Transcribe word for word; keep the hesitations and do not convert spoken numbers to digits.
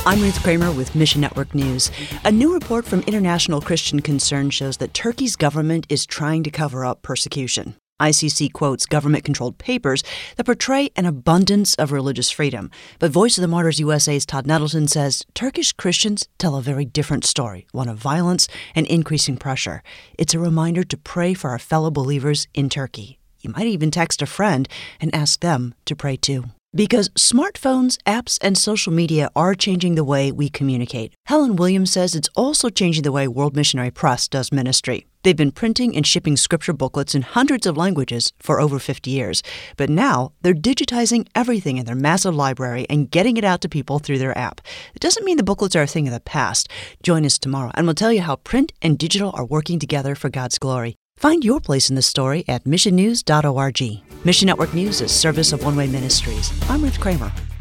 I'm Ruth Kramer with Mission Network News. A new report from International Christian Concern shows that Turkey's government is trying to cover up persecution. I C C quotes government-controlled papers that portray an abundance of religious freedom. But Voice of the Martyrs U S A's Todd Nettleton says Turkish Christians tell a very different story, one of violence and increasing pressure. It's a reminder to pray for our fellow believers in Turkey. You might even text a friend and ask them to pray too. Because smartphones, apps, and social media are changing the way we communicate. Helen Williams says it's also changing the way World Missionary Press does ministry. They've been printing and shipping scripture booklets in hundreds of languages for over fifty years. But now they're digitizing everything in their massive library and getting it out to people through their app. It doesn't mean the booklets are a thing of the past. Join us tomorrow, and we'll tell you how print and digital are working together for God's glory. Find your place in the story at mission news dot org. Mission Network News is service of One Way Ministries. I'm Ruth Kramer.